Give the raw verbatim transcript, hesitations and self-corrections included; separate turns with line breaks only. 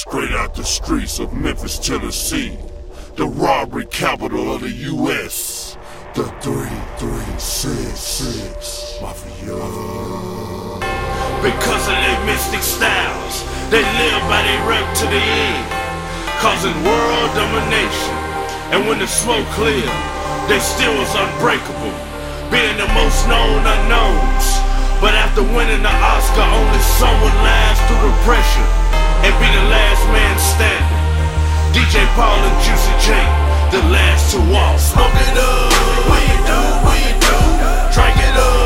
straight out the streets of Memphis, Tennessee, the robbery capital of the U S The three three six six Mafia.
Because of their mystic styles, they live by their rep to the end, causing world domination. And when the smoke cleared, they still was unbreakable, being the most known unknowns. But after winning the Oscar, only some would last through the pressure and be the last man standing. D J Paul and Juicy J, the last to walk. Smoke it up, what you do, what you do, drink it up.